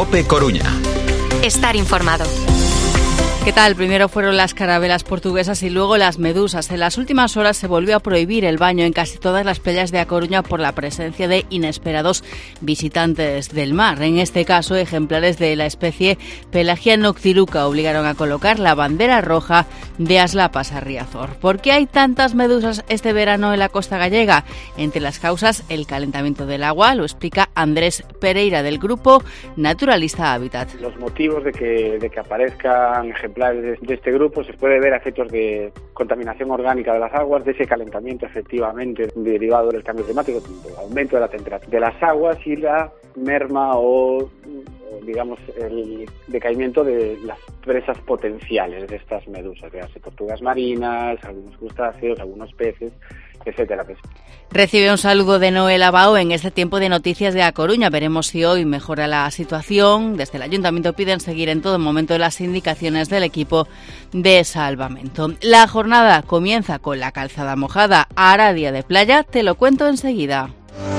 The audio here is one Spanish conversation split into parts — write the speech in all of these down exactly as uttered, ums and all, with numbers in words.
COPE Coruña. Estar informado. ¿Qué tal? Primero fueron las carabelas portuguesas y luego las medusas. En las últimas horas se volvió a prohibir el baño en casi todas las playas de A Coruña por la presencia de inesperados visitantes del mar. En este caso, ejemplares de la especie Pelagia noctiluca obligaron a colocar la bandera roja de Aslapas a Riazor. ¿Por qué hay tantas medusas este verano en la costa gallega? Entre las causas, el calentamiento del agua, lo explica Andrés Pereira del grupo Naturalista Habitat. Los motivos de que, de que aparezcan ejemplares de este grupo se puede ver a efectos de contaminación orgánica de las aguas, de ese calentamiento efectivamente derivado del cambio climático, del aumento de la temperatura de las aguas y la merma o, digamos, el decaimiento de las presas potenciales de estas medusas, de las tortugas marinas, algunos crustáceos, algunos peces, etcétera. Recibe un saludo de Noel Abao en este tiempo de noticias de A Coruña. Veremos si hoy mejora la situación. Desde el Ayuntamiento piden seguir en todo momento las indicaciones del equipo de salvamento. La jornada comienza con la calzada mojada. Hará día de playa, te lo cuento enseguida.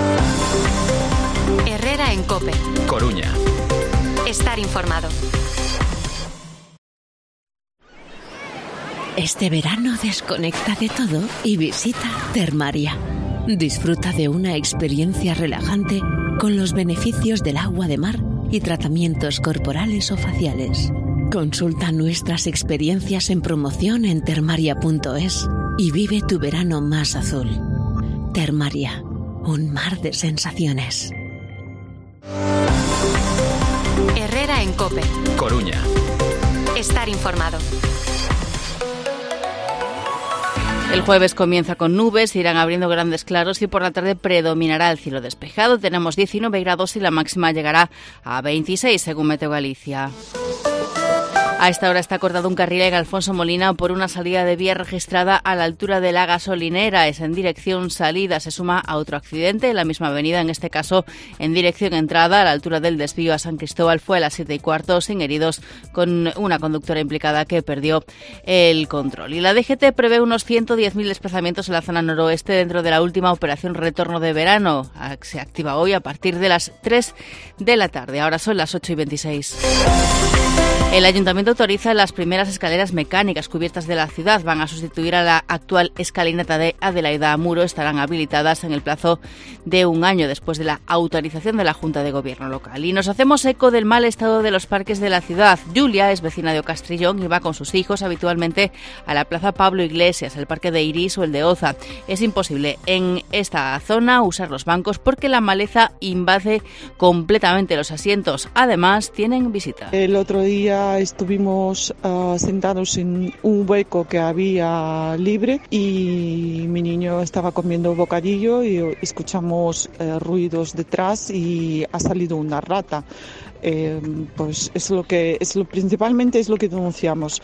Herrera en COPE Coruña. Estar informado. Este verano desconecta de todo y visita Termaria. Disfruta de una experiencia relajante con los beneficios del agua de mar y tratamientos corporales o faciales. Consulta nuestras experiencias en promoción en termaria punto es y vive tu verano más azul. Termaria, un mar de sensaciones. Herrera en COPE Coruña. Estar informado. El jueves comienza con nubes, irán abriendo grandes claros y por la tarde predominará el cielo despejado. Tenemos diecinueve grados y la máxima llegará a veintiséis según Meteo Galicia. A esta hora está cortado un carril en Alfonso Molina por una salida de vía registrada a la altura de la gasolinera. Es en dirección salida. Se suma a otro accidente en la misma avenida, en este caso en dirección entrada a la altura del desvío a San Cristóbal. Fue a las siete y cuarto sin heridos, con una conductora implicada que perdió el control. Y la D G T prevé unos ciento diez mil desplazamientos en la zona noroeste dentro de la última operación Retorno de Verano. Se activa hoy a partir de las tres de la tarde. Ahora son las ocho y veintiséis. El Ayuntamiento autoriza las primeras escaleras mecánicas cubiertas de la ciudad. Van a sustituir a la actual escalinata de Adelaida Amuro. Estarán habilitadas en el plazo de un año después de la autorización de la Junta de Gobierno local. Y nos hacemos eco del mal estado de los parques de la ciudad. Julia es vecina de Ocastrillón y va con sus hijos habitualmente a la Plaza Pablo Iglesias, el Parque de Iris o el de Oza. Es imposible en esta zona usar los bancos porque la maleza invade completamente los asientos. Además, tienen visita. El otro día estuvimos uh, sentados en un hueco que había libre y mi niño estaba comiendo bocadillo y escuchamos uh, ruidos detrás y ha salido una rata. Eh, pues es lo que es lo principalmente es lo que denunciamos.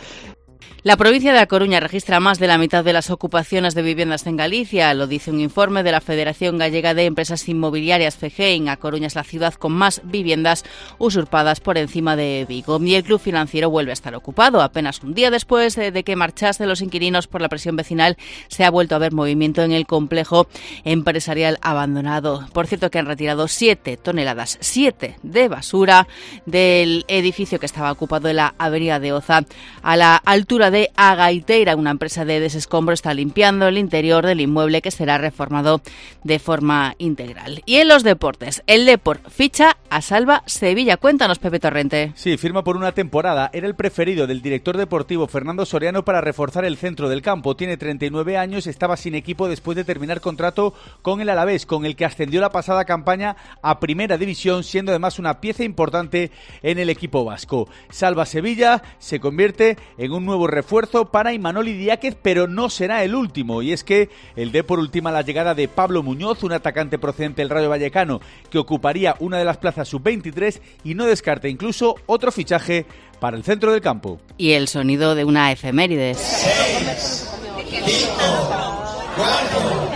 La provincia de A Coruña registra más de la mitad de las ocupaciones de viviendas en Galicia, lo dice un informe de la Federación Gallega de Empresas Inmobiliarias, FEGEIN. A Coruña es la ciudad con más viviendas usurpadas por encima de Vigo. Y el Club Financiero vuelve a estar ocupado. Apenas un día después de que marchasen los inquilinos por la presión vecinal, se ha vuelto a ver movimiento en el complejo empresarial abandonado. Por cierto, que han retirado siete toneladas, siete de basura del edificio que estaba ocupado en la avenida de Oza a la altura de de Agaiteira. Una empresa de desescombro está limpiando el interior del inmueble que será reformado de forma integral. Y en los deportes, el Depor ficha a Salva Sevilla. Cuéntanos, Pepe Torrente. Sí, firma por una temporada. Era el preferido del director deportivo Fernando Soriano para reforzar el centro del campo. Tiene treinta y nueve años, estaba sin equipo después de terminar contrato con el Alavés, con el que ascendió la pasada campaña a Primera División, siendo además una pieza importante en el equipo vasco. Salva Sevilla se convierte en un nuevo refuerzo para Imanol Diáquez, pero no será el último, y es que el Depor ultima la llegada de Pablo Muñoz, un atacante procedente del Rayo Vallecano que ocuparía una de las plazas sub veintitrés, y no descarta incluso otro fichaje para el centro del campo. Y el sonido de una efemérides. Seis, cinco, cuatro,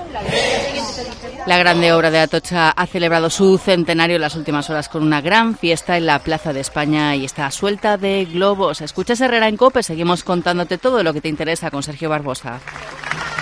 La grande obra de Atocha ha celebrado su centenario en las últimas horas con una gran fiesta en la Plaza de España y está suelta de globos. Escuchas Herrera en COPE, seguimos contándote todo lo que te interesa con Sergio Barbosa.